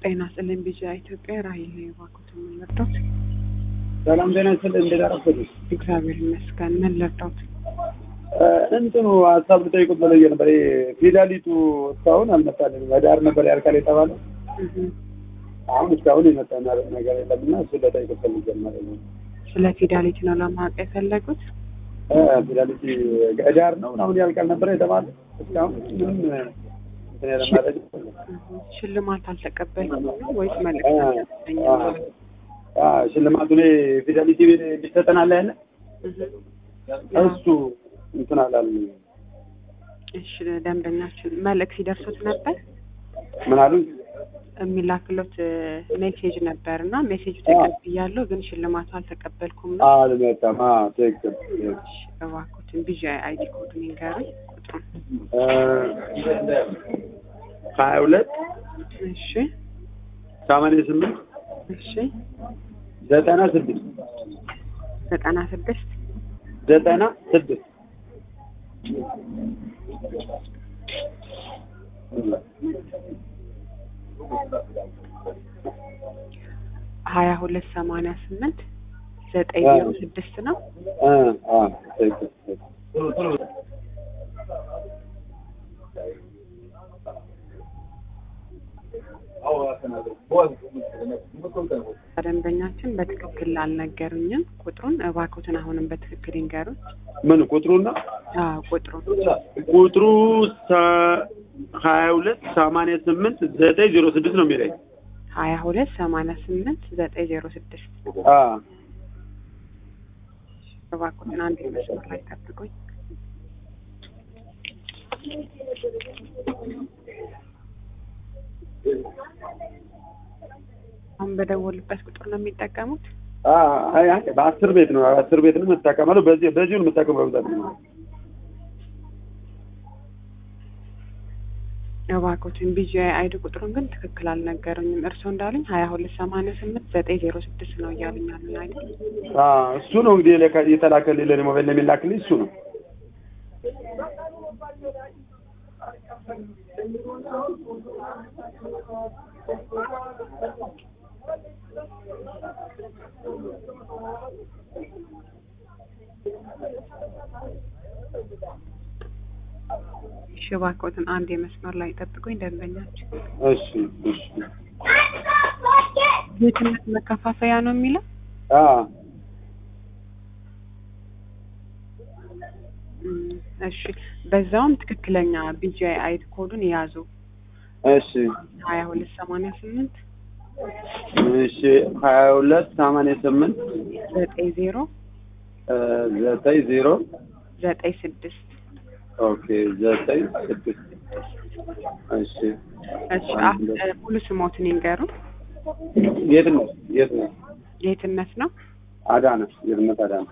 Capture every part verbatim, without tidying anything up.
ጤና ይስጥልኝ ቢጂአይ ኢትዮጵያ ራሔል ነኝ እባክዎት ምን ልርዳዎት? ሰላም ጤና ይስጥልኝ እንዴት አረፈዱ? እግዚአብሔር ይመስገን ምን ልርዳዎት? እንትኑ ሀሳብ ልጠይቅዎት ብለውኝ ነበር። ፊደሊቱ እስካሁን አልመጣልኝም። ህዳር ነበር ያልቃል የተባለው አሁን እስካሁን የመጣ ነገር የለምና እሱን ልጠይቅዎት ፈልጌ ነው። ስለ ፊደሊቲ ነው ለማወቅ የፈለጉት? ፊደሊቲ ህዳር ነው አሁን ያልቃል ነበር የተባለው እስካሁን ምንም ሽልማት አልተቀበልኩም ወይስ መልእክት አልተሰጠኝም? ሽልማቱ ላይ ፊደሊቲ ሊሰጠናል ያለ እሱ እንትን አላልኝ። እሺ ደንበኛችን መልእክት ሲደርሱት ነበር? ምን አሉ? የሚላክሎት ሜሴጅ ነበርና ሜሴጁ ተቀብያለሁ ግን ሽልማቱ አልተቀበልኩም ነው። አልመጣም። አዎ ትክክል። እሺ እባክዎትን ቢጂአይ አይዲ ኮዱን ይንገሩኝ ቁጥሩን። ሀያ ሁለት እሺ ሰማንያ ስምንት እሺ ዘጠና ስድስት ዘጠና ስድስት ዘጠና ስድስት ሀያ ሁለት ሰማንያ ስምንት ዘጠኝ ዜሮ ስድስት ነው። አ አ ትክክል። ደንበኛችን በትክክል አልነገሩኝም ቁጥሩን። እባክዎትን አሁንም በትክክል ይንገሩኝ። ምን ቁጥሩና? አዎ ቁጥሩን። ቁጥሩ ሀያ ሁለት ሰማንያ ስምንት ዘጠኝ ዜሮ ስድስት ነው የሚለኝ። ሀያ ሁለት ሰማንያ ስምንት ዘጠኝ ዜሮ ስድስት አ እባክዎትን አንድ መስመር ላይ ጠብቁኝ። አሁን በደወሉበት ቁጥር ነው የሚጠቀሙት? አይ አይ በአስር ቤት ነው አስር ቤት ነው የምትጠቀመው። በዚህ በዚህ ነው የምትጠቀመው በብዛት ነው። እባክዎትን ቢጂአይ አይዲ ቁጥሩን ግን ትክክል አልነገሩኝም። እርስዎ እንዳሉኝ ሀያ ሁለት ሰማንያ ስምንት ዘጠኝ ዜሮ ስድስት ነው እያሉኝ ያሉኝ አይደል? አዎ እሱ ነው እንግዲህ የተላከልኝ ለኔ ሞባይል ላይ የሚላክልኝ እሱ ነው። እሺ እባክዎትን አንድ የመስመር ላይ ጠብቁኝ ደንበኛችን። እሺ እሺ የትምህርት መከፋፈያ ነው የሚለው? አዎ እሺ በዛውም ትክክለኛ ቢጂአይ አይዲ ኮዱን ያዙ። እሺ ሀያ ሁለት ሰማንያ ስምንት እሺ ሀያ ሁለት ሰማንያ ስምንት ዘጠኝ ዜሮ ዘጠኝ ዜሮ ዘጠኝ ስድስት ኦኬ ዘጠኝ ስድስት እሺ እሺ ሙሉ ስሞትን ይንገሩ። የት ነው የት ነው? ጌትነት ነው። አዳነ ጌትነት አዳነ።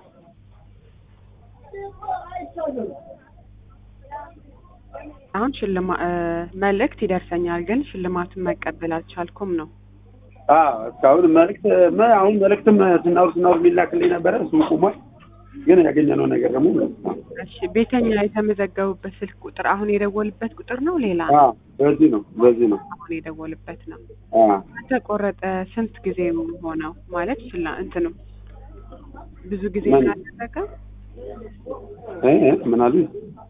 አሁን ሽልማ መልእክት ይደርሰኛል ግን ሽልማቱን መቀበል አልቻልኩም ነው። አዎ እስካሁን መልእክት አሁን መልእክትም ስናወር ስናወር የሚላክልኝ ነበረ እሱ ቆሟል። ግን ያገኘነው ነገር ደግሞ እሺ ቤተኛ የተመዘገቡበት ስልክ ቁጥር አሁን የደወልበት ቁጥር ነው ሌላ? አዎ በዚህ ነው በዚህ ነው አሁን የደወልበት ነው። አዎ ተቆረጠ ስንት ጊዜ ሆነው ማለት ስላ እንትኑ ብዙ ጊዜ ያደረገ እ ምን አሉ?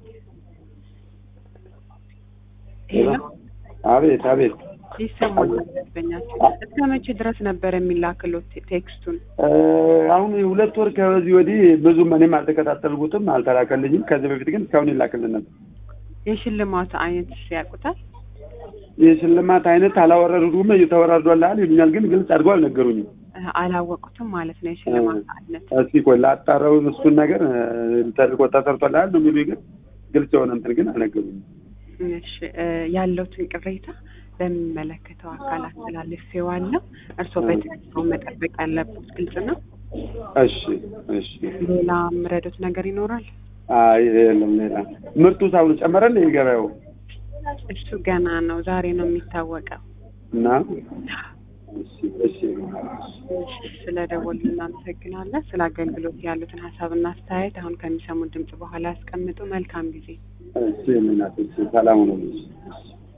ሄሎ አቤት አቤት ይሰማል። ደንበኛችን እስከ መቼ ድረስ ነበር የሚላክሉት ቴክስቱን? አሁን ሁለት ወር ከዚህ ወዲህ ብዙም እኔም አልተከታተልኩትም አልተላከልኝም። ከዚህ በፊት ግን እስካሁን ይላክልን ነበር። የሽልማት አይነት ያውቁታል? የሽልማት አይነት አላወረዱም። እየተወራርዷል ይሉኛል ግን ግልጽ አድርገው አልነገሩኝም። አላወቁትም ማለት ነው የሽልማት አይነት። እስኪ ቆይ ላጣራው እሱን ነገር ተልቆ ተሰርቷል ነው የሚሉኝ ግን ግልጽ የሆነ እንትን ግን አልነገሩኝም። እሺ ያለውትን ቅሬታ በሚመለከተው አካል አስተላልፌዋለሁ። እርስዎ በትክክል መጠበቅ ያለበት ግልጽ ነው። እሺ እሺ ሌላ ምረዱት ነገር ይኖራል? አይ የለም ሌላ። ምርቱ ሳይሆን ጨመረል ይገባው እሱ ገና ነው ዛሬ ነው የሚታወቀው። እና እሺ እሺ ስለደወሉ እናመሰግናለን። ስለ አገልግሎት ያሉትን ሀሳብና አስተያየት አሁን ከሚሰሙት ድምጽ በኋላ ያስቀምጡ። መልካም ጊዜ። እሺ ምን አትልኝ ሰላም ነው።